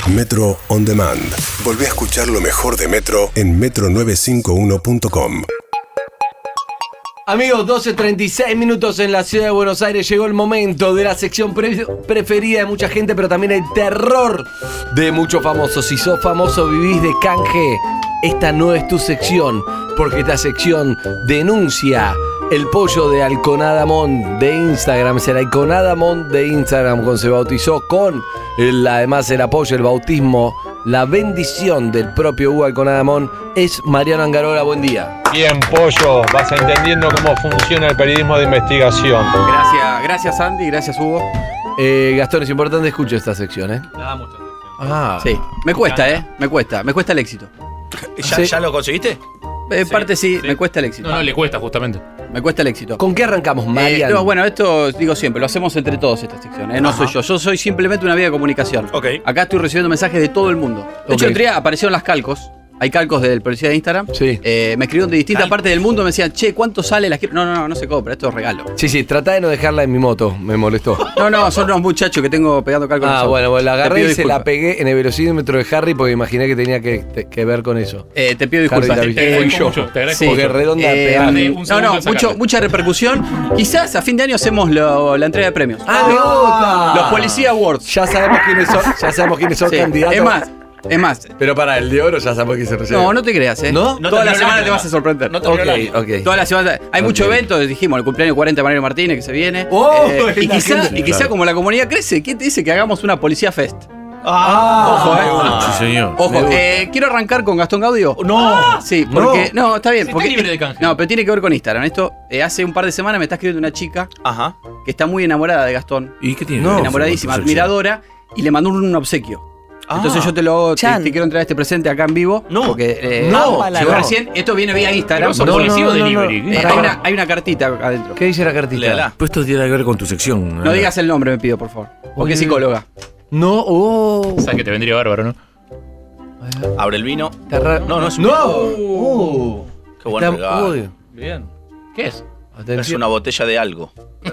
Metro On Demand. Volvé a escuchar lo mejor de Metro en metro951.com. Amigos, 12:36 minutos en la ciudad de Buenos Aires. Llegó el momento de la sección preferida de mucha gente, pero también el terror de muchos famosos. Si sos famoso, vivís de canje, esta no es tu sección, porque esta sección denuncia el pollo de Alconadamón de Instagram. Es el Alconadamón de Instagram, cuando se bautizó con además el apoyo, el bautismo, la bendición del propio Hugo Alconadamón. Es Mariano Angarola. Buen día. Bien, pollo, vas entendiendo cómo funciona el periodismo de investigación. Gracias Andy, gracias Hugo. Gastón, es importante escuchar esta sección, ¿eh? Nada, muchas secciones. Ah, Sí, me cuesta el éxito. ¿Ya lo conseguiste? En parte sí, me cuesta el éxito. No, le cuesta justamente. Me cuesta el éxito. ¿Con qué arrancamos, Mariano? No, bueno, esto digo siempre, lo hacemos entre todos esta sección. No soy yo soy simplemente una vía de comunicación. Ok. Acá estoy recibiendo mensajes de todo el mundo. De hecho, el otro día aparecieron las calcos. Hay calcos del policía de Instagram. Sí. Me escribieron de distintas partes del mundo. Me decían, che, ¿cuánto sale la quiero? No se compra, esto es regalo. Sí, tratá de no dejarla en mi moto, me molestó. No, son unos muchachos que tengo pegando calcos. Bueno, la agarré y se disculpas. la pegué en el velocímetro de Harry porque imaginé que tenía que ver con eso. Te pido disculpas. Harry, Te agradezco yo. mucho, te agradezco Sí. mucho. Porque redonda Eh, pegada. un segundo en sacarlo. mucha repercusión. Quizás a fin de año hacemos la entrega de premios. ¡Ah, me gusta! Los Policía Awards. Ya sabemos quiénes son Sí. candidatos. Es más. Pero para el de oro ya sabemos que se recibe. No te creas, ¿eh? ¿No? Toda la terminó semana el te año. vas a sorprender. No terminó el año. Ok. Toda la semana. Hay muchos Ok. eventos, dijimos, el cumpleaños 40 de Mariano Martínez que se viene. Oh, y la quizá, gente, quizá como la comunidad crece, ¿quién te dice que hagamos una Policía Fest? Ah, Sí, señor. Ojo, quiero arrancar con Gastón Gaudio. No. Sí, porque. No, está bien. Sí, Porque, está libre de canje. no, pero tiene que ver con Instagram. Esto, hace un par de semanas me está escribiendo una chica Ajá. que está muy enamorada de Gastón. ¿Y qué tiene? No, Enamoradísima, admiradora, y le mandó un obsequio. Entonces yo te quiero entregar este presente acá en vivo. No. Porque No, llegó no. recién. Esto viene vía Instagram. ¿Pero por sos policía o favor. delivery? Hay una cartita adentro. ¿Qué dice la cartita? Léala. Pues esto tiene que ver con tu sección. No digas el nombre, me pido, por favor. Porque es psicóloga. No, Sabes que te vendría bárbaro, ¿no? Abre el vino. No, no es un ¡No! Qué buen regalo. Uy, Bien. ¿Qué es? Es atención. una botella de algo.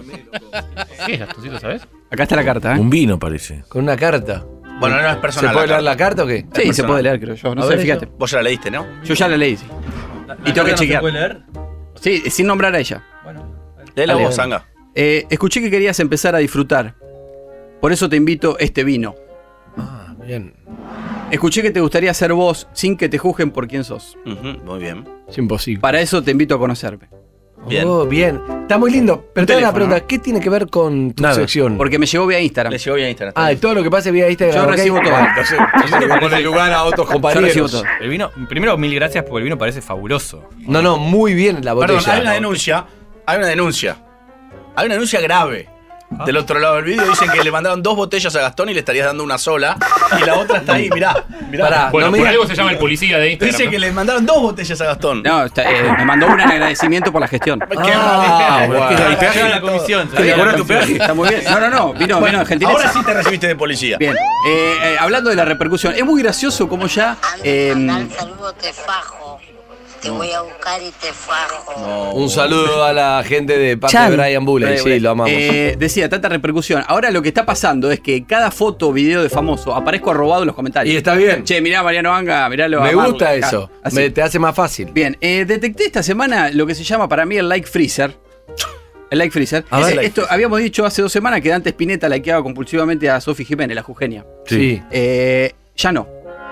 ¿Qué es, Gastoncito, sabes? Acá está la carta, ¿eh? Un vino, parece. Con una carta. Bueno, no es ¿Se personal. puede leer carta. la carta o qué? Sí, personal. se puede leer, creo yo. No A sé, ver, fíjate. Vos ya la leíste, ¿no? Yo ya la leí, sí. Y tengo que chequear. leer? Sí, sin nombrar a ella. Léela Dale. vos, Zanga. Escuché que querías empezar a disfrutar. Por eso te invito este vino. Ah, bien. Escuché que te gustaría ser vos sin que te juzguen por quién sos. Ujú, muy bien. Es imposible. Para eso te invito a conocerme. Bien. Oh, bien. Está muy lindo. Pero tengo una teléfono, pregunta. ¿Qué tiene que ver con tu Nada. sección? Porque me llegó vía Instagram. Le llegó bien a Instagram. Ah, y todo lo que pase vía Instagram. Yo ¿ok? recibo todo. Bueno, entonces le pone lugar a otros Yo recibo compañeros. todo. El vino, primero, mil gracias porque el vino parece fabuloso. No, muy bien la botella. Perdón, hay una denuncia. Hay una denuncia grave. Del otro lado del vídeo dicen que le mandaron 2 botellas a Gastón y le estarías dando una sola. Y la otra está ahí, mirá. Pará. Bueno, no me por digas- algo se llama el policía de Instagram. Dice que le mandaron 2 botellas a Gastón. No, me mandó una en agradecimiento por la gestión. Qué Ah, bueno. bueno. ¿El peaje? La comisión. ¿Te cobras tu peaje? Está muy bien. No, vino de gentileza. Ahora sí te recibiste de policía. Bien, hablando de la repercusión, es muy gracioso como ya... Al saludo te fajo. Te voy a buscar y te fajo. Un saludo a la gente de parte de Brian Bulley. Sí, lo amamos. Decía, tanta repercusión. Ahora lo que está pasando es que cada foto o video de famoso aparezco arrobado en los comentarios. Y está bien. Che, mirá Mariano Vanga, miralo. Me a Marlon. gusta eso. Así. Te hace más fácil. Bien, detecté esta semana lo que se llama para mí el like freezer. El like freezer. A ver. Esto habíamos dicho hace 2 semanas que Dante Spinetta likeaba compulsivamente a Sofi Jiménez, la jujeña. Sí. Ya no.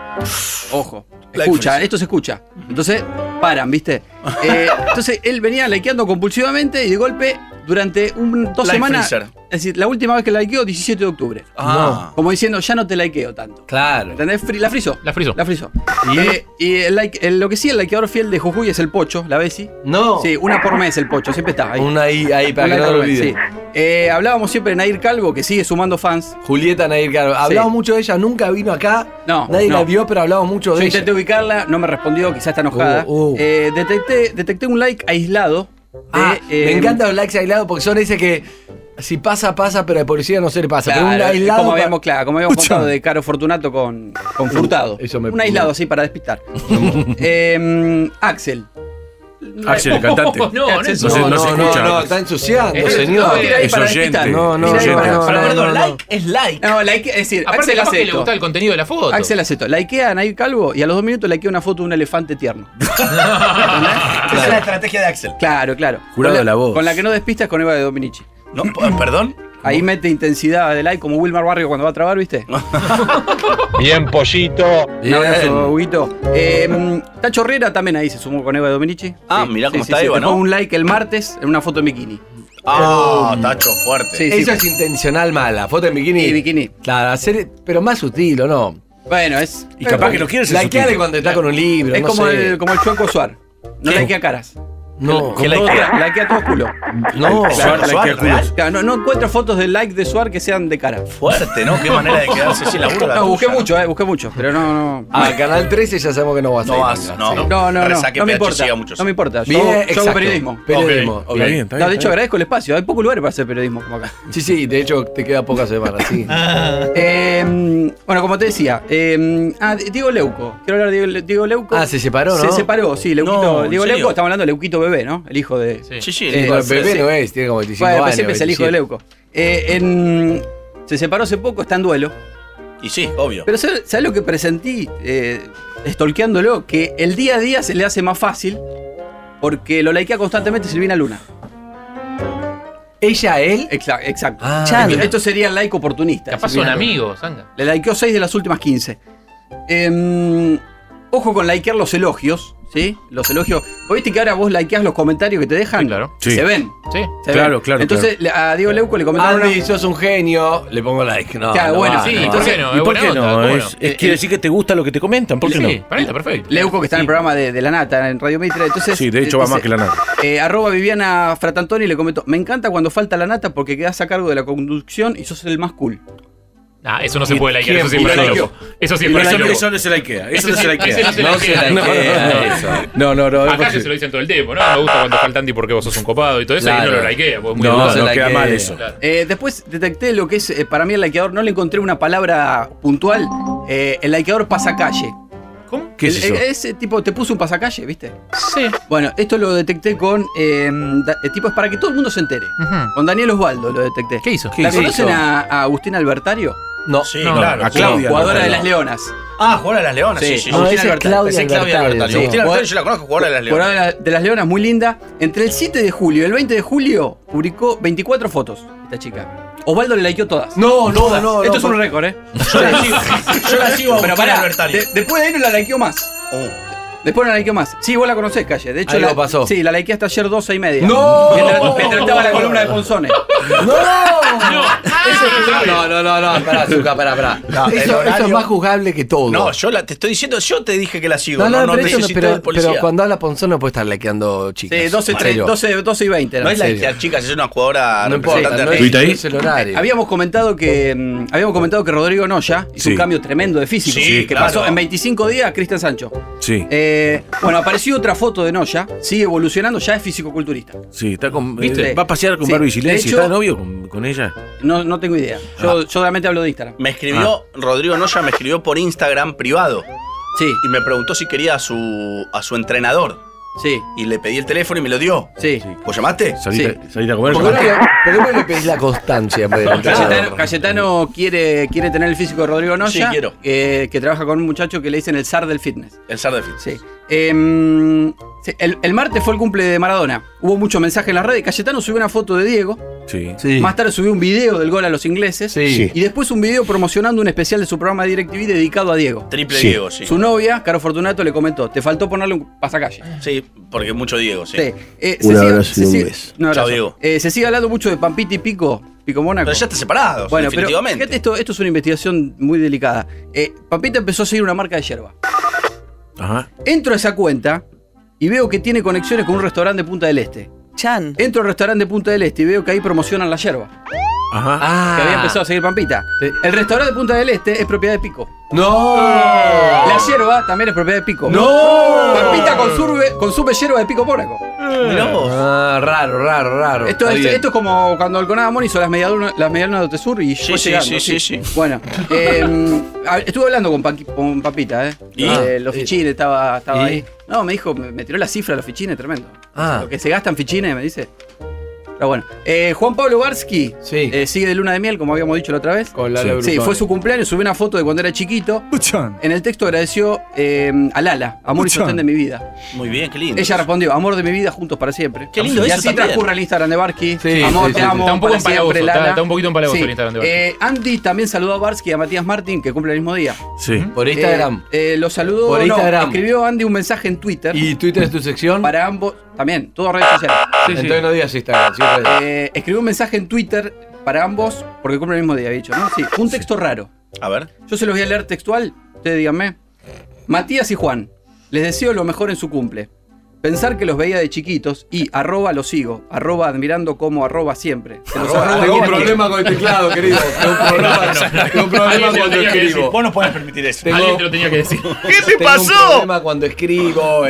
Ojo. Like Escucha, freezer. esto se escucha. Entonces, paran, ¿viste? Entonces, él venía likeando compulsivamente y de golpe, durante 2 Like semanas. freezer. Es decir, la última vez que likeó, 17 de octubre. Ah. Como diciendo, ya no te likeo tanto. Claro. ¿Entendés? La friso. La frizó. La friso. Y lo que sí, el likeador fiel de Jujuy es el Pocho, la Besi. No. Sí, una por mes el Pocho, siempre está ahí. Una ahí para Una que no por lo mes, olviden. sí. Hablábamos siempre de Nair Calvo, que sigue sumando fans. Julieta Nair, claro. Hablamos mucho de ella, nunca vino acá. No, Nadie no. la vio, pero hablamos mucho Yo de ella. intenté ubicarla, no me respondió, quizás está enojada. Detecté un like aislado. Me encantan los likes aislados porque son ese que si pasa, pero al policía no se le pasa. Claro, pero un aislado. como habíamos, como habíamos Escucha. contado de Caro Fortunato con Furtado. Eso me Un aislado así para despistar. Axel. Axel, el cantante. No, Axel, No se escucha. No, está ensuciando, Es- señor. Tira ahí Es para oyente. despistar. No, Tira ahí oyente. para- Pero perdón, no. like es like. No, like, es decir, Aparte, Axel capaz hace que le esto. gustaba el contenido de la foto. Axel hace esto. Likea a Nair Calvo y a los 2 minutos likea una foto de un elefante tierno. Esa es la estrategia de Axel. Claro, claro. Jurado Con de la voz. Con la que no despistas con Eva de Dominici. No, perdón. Ahí mete intensidad de like como Wilmar Barrio cuando va a trabar, ¿viste? Bien, pollito. Un abrazo, Huguito. Tacho Herrera también ahí se sumó con Eva de Dominici. Ah, mirá cómo está Eva, Te ¿no? pongo un like el martes en una foto en bikini. Ah, Tacho, fuerte. Sí, Eso es intencional mala. Foto en bikini. Sí, bikini. Claro, hacer, pero más sutil, ¿o no? Bueno, es. Y capaz que no quieres ser Likeale sutil. cuando está con un libro. Es no como, sé. como el Chueco Suar. No ¿Qué? likea caras. No, ¿Qué likea? Likea todo culo. no. Suar, likea culos. Claro, no encuentro fotos de like de Suar que sean de cara. Fuerte, ¿no? Qué manera de quedarse sin laburo. la No, busqué tuya, mucho, busqué mucho. Pero no. A Canal 13 ya sabemos que no vas a No ir. vas, no. Sí. No Resaque me PH importa. siga mucho. No me importa. Yo, Bien, yo hago exacto. periodismo. Periodismo. Ok, ok. Está bien, está No, de bien. hecho agradezco el espacio. Hay pocos lugares para hacer periodismo como acá. Sí, de hecho te queda pocas semanas, sí. Bueno, como te decía, Diego Leuco. Quiero hablar de Diego Leuco. Ah, se separó, ¿no? Se separó, sí. Leuquito, No, ¿en Diego serio? Leuco, estamos hablando de Leuquito Bebé, ¿no? El hijo de. Sí. Sí, sí. Bueno, bebé sí. no es, tiene como 25 Bueno, años. pues siempre es el hijo de 27. Leuco. Se separó hace poco, está en duelo. Y sí, obvio. Pero ¿sabes lo que presentí? Stalkeándolo, que el día a día se le hace más fácil porque lo likea constantemente Silvina Luna. ¿Ella, él? Exacto. Ah, Esto sería el like oportunista. Capaz son Silvina Luna. amigos, Sanga. Le likeó 6 de las últimas 15. Ojo con likear los elogios, ¿sí? Los elogios. ¿Vos viste que ahora vos likeás los comentarios que te dejan? Sí, claro. Y Sí. se ven. Sí. Se Claro, ven. claro, Entonces a Diego Leuco le comentaron Andy, una- sos un genio, le pongo like. No, Claro, no bueno, va, Sí, no va. ¿por qué no? ¿Y Es por qué buena onda, no? ¿cómo Quiere decir que te gusta lo que te comentan. ¿Por qué Sí, no? para mí está perfecto. Leuco que está en el programa de La Nata en Radio Mitre. Entonces, Sí, de hecho va más que la nada. Arroba Viviana Fratantoni le comentó: me encanta cuando falta la nata porque quedás a cargo de la conducción y sos el más cool. Ah, eso no se puede likear, eso sí ¿Quién es para puso? loco. Eso sí es Eso, para loco. eso no se likea. Eso Ese no se sí- likea. ese no se No se likea. likea eso. No. Acá se lo dicen todo el tiempo, ¿no? Me gusta cuando falta Andy porque vos sos un copado y todo eso, y Claro. no lo likea, porque es muy No, educado. se no queda likea. mal eso. Claro. Después detecté lo que es para mí el likeador. No le encontré una palabra puntual. El likeador pasacalle. ¿Cómo? ¿Qué es eso? Ese tipo te puso un pasacalle, ¿viste? Sí. Bueno, esto lo detecté con. El tipo es para que todo el mundo se entere. Ujú. Con Daniel Osvaldo lo detecté. ¿Qué hizo? ¿La ¿Qué conocen hizo? a Agustina Albertario? No. Sí, No, claro. a Claudia. Jugadora de Albertario. las Leonas. Ah, jugadora de las Leonas, Sí. sí, sí. No, Agustina esa es Albertario. Claudia Esa es Claudia Albertario. Albertario. Sí. Agustina Albertario, yo la conozco, jugadora de las Leonas. Jugadora de las Leonas, muy linda. Entre el 7 de julio y el 20 de julio publicó 24 fotos esta chica. Osvaldo le likeó todas. No, no. Esto es un récord, ¿eh? Yo la sigo a Pero Agustina pará, Albertario. después de ahí no la likeó más. Después no la likeó más. Sí, vos la conocés, Calle. De hecho, Algo la, pasó. Sí, la likeé hasta ayer 12:30. ¡No! Mientras estaba en la columna de Ponzone. No, pará, Zucca, pará. No, el Eso horario- es más juzgable que todo. No, te estoy diciendo, yo te dije que la sigo. No, No pero, eso no- necesito pero, del policía. pero cuando habla Ponzón no puede estar likeando chicas. Sí, 12:20. No es la serio. que chicas, es una jugadora No importa, representante no de es, ¿Tuita ahí? no es el horario. Habíamos comentado que Rodrigo Noya hizo Sí. un cambio tremendo de físico. Sí, que claro. pasó en 25 días a Cristian Sancho. Sí, Bueno, apareció otra foto de Noya, sigue evolucionando, ya es fisicoculturista. sí, está con. ¿Viste? Va a pasear con Sí. Barbie De Silencio. hecho- ¿Está de novio con ella? No tengo idea. Yo solamente hablo de Instagram. Me escribió, Rodrigo Noya me escribió por Instagram privado Sí, y me preguntó si quería a su entrenador. sí, Y le pedí el teléfono y me lo dio. sí. ¿Vos llamaste? Saliste a comer. ¿Por qué no le pedís la constancia? en vez del entrenador? Cayetano quiere tener el físico de Rodrigo Noya. Sí, quiero. Que trabaja con un muchacho que le dicen el zar del fitness. El SAR de Fit. Sí. Sí, el martes fue el cumple de Maradona. Hubo mucho mensaje en las redes. Cayetano subió una foto de Diego. Sí. Sí. Más tarde subió un video del gol a los ingleses. Sí. Y después un video promocionando un especial de su programa de DirecTV dedicado a Diego. Triple Sí. Diego, sí. Su novia, Caro Fortunato, le comentó: te faltó ponerle un pasacalle. Sí, porque mucho Diego, sí. Sí. Un abrazo y un beso. un abrazo. Chao, Diego. Se sigue hablando mucho de Pampita y Pico Mónaco. Pero ya está separado, Bueno, pero definitivamente. fíjate, esto es una investigación muy delicada. Pampita empezó a seguir una marca de yerba. Ajá. Entro a esa cuenta y veo que tiene conexiones con un restaurante de Punta del Este. Chan. Entro al restaurante de Punta del Este y veo que ahí promocionan la yerba. Ajá. que había empezado a seguir Pampita. Sí. El restaurante de Punta del Este es propiedad de Pico. ¡No! La yerba también es propiedad de Pico. ¡No! Pampita consume yerba de Pico Mónaco. Mirá vos. Ah, raro. Esto Está es bien. como cuando Alconada hizo las medialunas de Otesur y fue sí, llegando. sí. Bueno, estuve hablando con Pampita, ¿Y? los fichines, estaba ¿Y? ahí. No, me dijo, me tiró la cifra de los fichines, tremendo. Ah. Lo que se gastan fichines, me dice. Pero bueno, Juan Pablo Barsky Sí. sigue de luna de miel, como habíamos dicho la otra vez. Con la Sí, fue su cumpleaños, subió una foto de cuando era chiquito. En el texto agradeció a Lala, amor y sostén de mi vida. Muy bien, qué lindo. Ella respondió, amor de mi vida, juntos para siempre. Qué lindo y eso así también. transcurre el Instagram de Barsky. Sí, Amor, sí, te sí, amo, está un poco para empalagoso, siempre, Lala. está un poquito empalagoso el Instagram de Barsky. Andy también saludó a Barsky y a Matías Martín, que cumple el mismo día. Sí. Por Instagram. Lo saludó, Por Instagram. escribió Andy un mensaje en Twitter. ¿Y Twitter es tu sección? Para ambos, también, todas redes sociales. Entonces no digas Instagram, sí, redes. Escribió un mensaje en Twitter para ambos, porque cumplen el mismo día, he dicho, ¿no? Sí, un texto raro. A ver. Yo se los voy a leer textual, ustedes díganme. Matías y Juan, les deseo lo mejor en su cumple. Pensar que los veía de chiquitos y @los sigo, @admirando como @siempre. Se los arroba Tengo un quieren problema con el teclado, querido. Tengo un problema Alguien te lo cuando tenía que escribo. decir. Vos no podés permitir eso. Alguien te lo tenía que decir. Tengo un problema cuando escribo.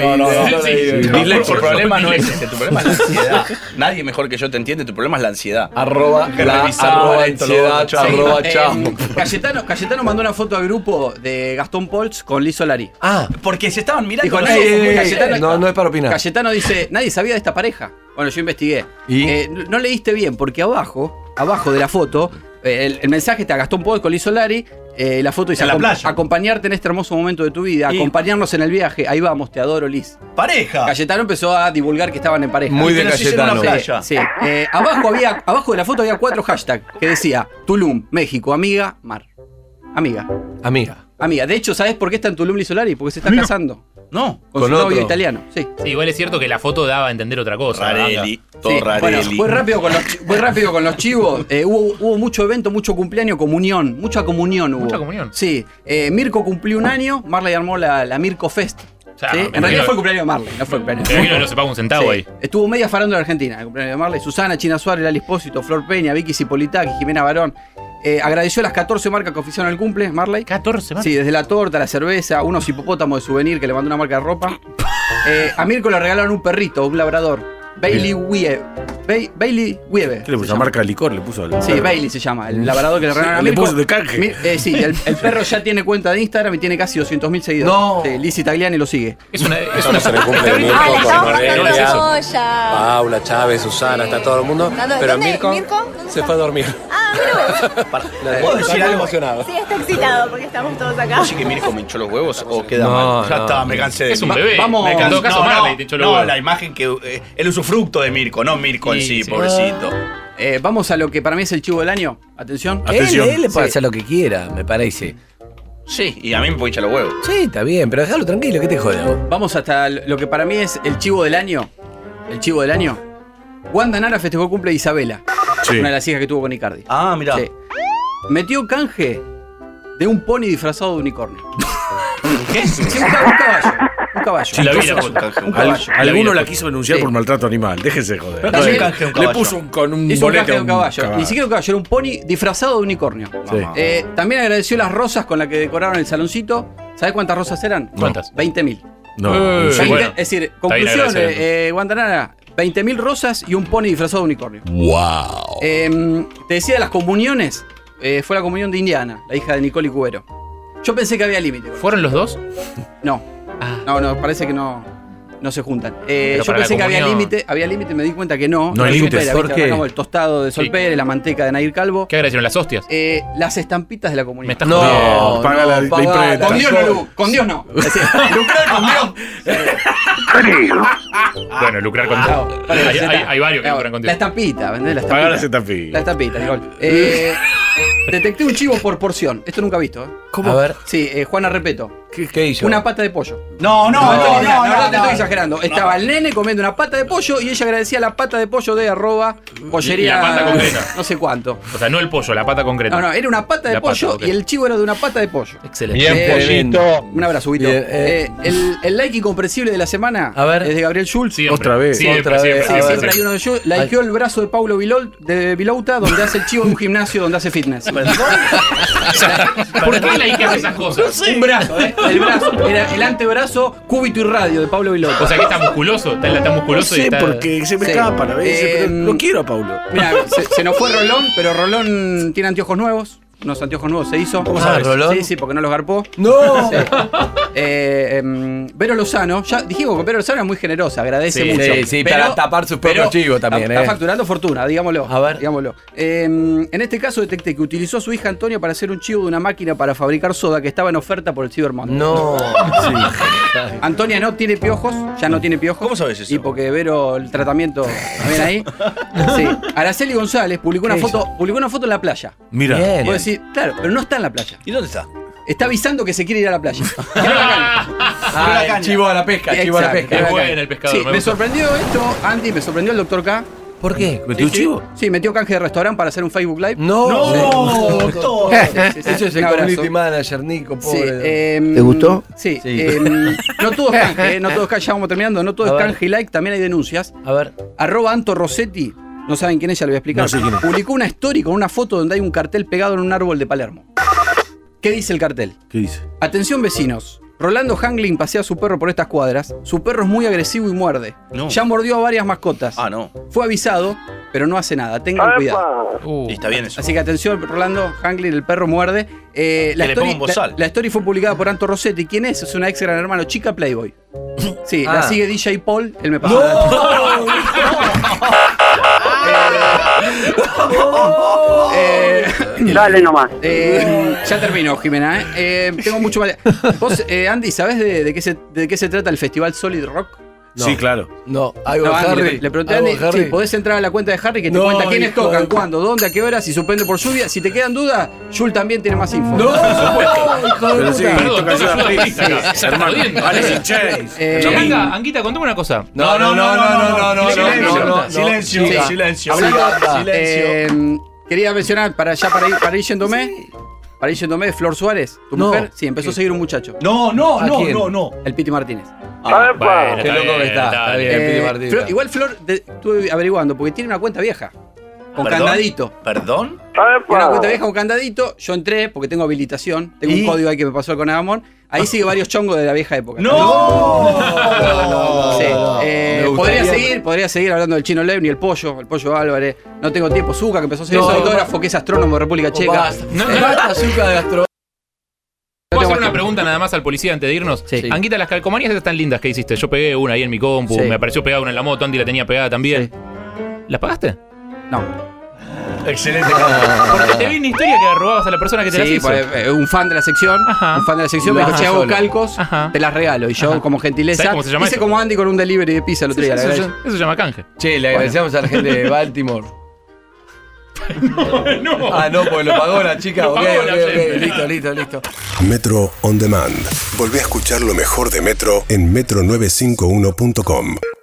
Tu problema no es este, tu problema es la ansiedad. Nadie mejor que yo te entiende, tu problema es la ansiedad. Arroba Que la revisar arroba esto, lo ansiedad, otro, chao. arroba chamo. Cayetano mandó una foto al grupo de Gastón Pols con Liz Solari. Ah, Porque se estaban mirando. Dijo, no nadie- sé, muy Cayetano- ayer. no es para opinar. Cayetano dice, nadie sabía de esta pareja. Bueno, yo investigué. ¿Y? No leíste bien, porque abajo de la foto, el mensaje está Gastón Pols con Liz Solari. La foto dice En la playa. acompañarte en este hermoso momento de tu vida, Y- acompañarnos en el viaje. Ahí vamos, te adoro, Liz. Pareja. Cayetano empezó a divulgar que estaban en pareja. Muy de Pero si hicieron Cayetano. una playa. Sí. Abajo de la foto había 4 hashtags que decía Tulum, México, amiga, mar. Amiga. amiga. De hecho, ¿sabes por qué está en Tulum Liz Solari? Porque se está casando No. con Con su novio otro. italiano. Sí. Sí, igual es cierto que la foto daba a entender otra cosa. Rareli. Todo Sí, Rareli. Bueno, voy rápido con los chivos. Hubo mucho evento, mucho cumpleaños, comunión. Mucha comunión hubo. Mucha comunión. Sí. Mirko cumplió un año. Marley armó la Mirko Fest. sea, ¿sí? me En realidad imagino- fue el cumpleaños de Marley, no fue el cumpleaños. Me imagino que no se paga un centavo ahí. Estuvo media farándula de Argentina, el cumpleaños de Marley. Susana, China Suárez, Lali Espósito, Flor Peña, Vicky Cipolitaki, Jimena Barón. Agradeció las 14 marcas que oficiaron el cumple, Marley. 14 más. Sí, desde la torta, la cerveza, unos hipopótamos de souvenir que le mandó una marca de ropa. A Mirko le regalaron un perrito, un labrador. Bailey Wiebe. Bailey Wiebe. ¿Qué le puso? Marca de licor, le puso al Sí, Bailey se llama, el labrador que le regalaron a Le Mirko. puso de canje. Sí, el perro ya tiene cuenta de Instagram y tiene casi 200.000 seguidores. No. Sí, Lizzy Tagliani lo sigue. Es una. Estamos en el cumple de Mirko Ah, le con estamos Noelia, pasando olla. Paula, Chávez, Susana, está todo el mundo. Pero ¿Dónde? Mirko ¿Mirko? se fue a dormir. Ah, mira. ¿Puedo decir Está algo? emocionado. Sí, está excitado porque estamos todos acá. ¿Vos sí que Mirko me hinchó los huevos o queda No, mal? Ya no. está, me cansé de Es un Mirko. bebé. Vamos- Me En cansé. todo caso, Marley te hinchó los no, huevos. la imagen que. el usufructo de Mirko, no Mirko en sí, Sí. pobrecito. Vamos a lo que para mí es el chivo del año. Atención. Atención. Él puede Sí. hacer lo que quiera, me parece. Sí, y a mí me puede hinchar los huevos. Sí, está bien, pero déjalo tranquilo, ¿qué te jode a vos? Vamos hasta lo que para mí es el chivo del año. El chivo del año. Wanda Nara festejó el cumple de Isabela, Sí. una de las hijas que tuvo con Icardi. Ah, mirá. Sí. Metió canje de un pony disfrazado de unicornio. ¿Qué? Sí, un caballo. Un caballo. Sí, la vi, la Puso foto. un canje, un Un caballo. caballo. Alguno la la foto. quiso denunciar Sí. por maltrato animal. Déjense joder. Pero también canje de un Le caballo. puso con un Hizo un bolete canje de a un caballo. Ni siquiera un caballo, era un pony disfrazado de unicornio. Sí. También agradeció las rosas con las que decoraron el saloncito. ¿Sabes cuántas rosas eran? ¿Cuántas? 20.000. No. Sí, 20, bueno. es decir, bien conclusión, agradecer, Guantanara, 20.000 rosas y un pony disfrazado de unicornio. ¡Wow! Te decía de las comuniones, fue la comunión de Indiana, la hija de Nicole y Cubero. Yo pensé que había límite. ¿Fueron los dos? No, Ah. no, parece que no se juntan. Yo para pensé la que comunión- Ah. había límite, me di cuenta que no. No hay Sol límites. Pérez, ¿Por ¿viste? qué? Arrancamos el tostado de Sol Sí. Pérez, la manteca de Nair Calvo. ¿Qué agradecieron las hostias? Las estampitas de la comunión. Me estás No, jodiendo. paga la imprenta. Con Dios no, Lu, con Dios no. Es decir, lucrar con Dios. Bueno, lucrar con Claro, todo. para, Hay, ya hay- está. hay varios que Claro, lucran con La Dios. estampita, ¿vendés? La estampita. Pagar las estampillas. La estampita, Nicole. Detecté un chivo por porción. Esto nunca he visto. A ver. Sí, Juana Repeto. ¿Qué hizo? Una pata de pollo. No, No te estoy exagerando. Estaba el nene comiendo una pata de pollo y ella agradecía la pata de pollo de @pollería. La pata concreta. No sé cuánto. O sea, no el pollo, la pata concreta. No, era una pata de La pata, pollo ok. y el chivo era de una pata de pollo. Excelente. Bien, pollito. Un abrazo, Huguito. Bien, el like incomprensible de la semana A ver. es de Gabriel Schulz. Siempre, Otra vez. Siempre, Otra siempre, vez. siempre, Siempre hay uno de ellos. Likeó el brazo de Paulo Vilouta, donde hace el chivo en un gimnasio donde hace fitness. ¿Por qué likeas esas cosas? Un brazo, el brazo. Era el antebrazo cúbito y radio de Paulo Vilouta. O sea, que está musculoso, está No musculoso y sé, está... porque se me Sí. escapan a veces, pero no quiero a Paulo. Mira, se nos fue Rolón, pero Rolón tiene anteojos nuevos. Unos anteojos nuevos se hizo. ¿Cómo sabes? Rolón? Sí, porque no los garpó. ¡No! Sí. Vero Lozano, ya dijimos que Vero Lozano es muy generosa, agradece Sí, mucho. sí, para tapar sus propios chivos también, Está facturando fortuna, digámoslo. A ver. Digámoslo. En este caso detecté que utilizó a su hija Antonia para hacer un chivo de una máquina para fabricar soda que estaba en oferta por el Cyber Monday. No. Antonia no tiene piojos, ya no tiene piojos. ¿Cómo sabes eso? Y porque Vero el tratamiento también ahí. Sí. Araceli González publicó una ¿Qué foto en la playa. Mira. Bien. Vos decís, claro, pero no está en la playa. ¿Y dónde está? Está avisando que se quiere ir a la playa. Tiró la caña. Ah, chivo a la pesca, chivo a la Exacto, pesca. tiró la Bueno, caña. el pescador, Sí, me me gusta. sorprendió esto, Andy, me sorprendió el Dr. K. ¿Por qué? ¿Metió un chivo? Sí, metió canje de restaurante para hacer un Facebook Live. No. No, doctor. Eso es el Un abrazo. community manager, Nico, Sí, pobre. ¿te gustó? Sí. Sí. No todo es canje, no todo es canje, ya vamos terminando. No todo A es ver. canje y like, también hay denuncias. A ver. @Anto Rossetti, no saben quién es, ya lo voy a explicar. No sé quién es. Publicó una story con una foto donde hay un cartel pegado en un árbol de Palermo. ¿Qué dice el cartel? ¿Qué dice? Atención vecinos. Rolando Hangling pasea a su perro por estas cuadras. Su perro es muy agresivo y muerde. No. Ya mordió a varias mascotas. Ah, no. Fue avisado, pero no hace nada. Tengan cuidado. Y está bien eso. Así que atención, Rolando Hangling, el perro muerde. le pongo un bozal. La story fue publicada por Anto Rossetti. ¿Quién es? Es una ex Gran Hermano, chica Playboy. Sí, Ah. la sigue DJ Paul. Él me pasó la data. Dale nomás. Ya termino, Jimena. Tengo mucho más. Vos, Andy, ¿sabés de qué se trata el Festival Solid Rock? No. Sí, claro. No, algo No, de Andy, Harry. le pregunté a ¿Algo Andy, de Harry? sí, podés entrar a la cuenta de Harry que te No, cuenta quiénes hijo tocan, de- cuándo, dónde, a qué hora, si suspende por lluvia. Si te quedan dudas, Jul también tiene más info. ¡No! ¡Hijo de Pero sí, puta! Perdón, toca toca ayudar a ayuda Rick. acá. Se está Hermano, jodiendo. Alice in Chains. Anguita, Anguita, contame una cosa. No, Silencio, Sí. silencio. Hablando- Silencio. Quería mencionar, para ir yéndome, Flor Suárez, tu No. mujer, sí, empezó a seguir un muchacho, ¿A quién? el Piti Martínez. Bueno, Qué loco que está bien. Piti Martínez. Igual Flor, estuve averiguando, porque tiene una cuenta vieja, con ¿Perdón? candadito. ¿Perdón? Tiene una cuenta vieja con candadito, yo entré porque tengo habilitación, tengo un código ahí que me pasó con Agamón, ahí sigue varios chongos de la vieja época. ¡No! Sí. Me gustaría- Podría seguir hablando del Chino Levni, el pollo Álvarez. No tengo tiempo. Zucca, que empezó a ser No, autógrafo, que es astrónomo de República Checa. Basta. No, Basta, azúcar de gastro. ¿Puedo hacer tengo una más pregunta nada más al policía antes de irnos? Sí. Anguita, las calcomanías estas tan lindas que hiciste. Yo pegué una ahí en mi compu, Sí. me apareció pegada una en la moto, Andy la tenía pegada también. Sí. ¿Las pagaste? No. Excelente. Porque te vi una historia que robabas a la persona que te las Sí, hizo. pues, un fan de la sección. Ajá. Un fan de la sección me dijo, Ajá. che, hago Solo. calcos, Ajá. te las regalo. Y yo, Ajá. como gentileza, ¿Sabes cómo se llama hice eso? como Andy con un delivery de pizza el otro día. le agradezco. Eso se llama canje. Che, le agradecemos a la gente de Baltimore. No. Ah, no, porque lo pagó la chica. Lo Ok, pagó la ok, gente. ok. Listo. Metro On Demand. Volvé a escuchar lo mejor de Metro en metro951.com.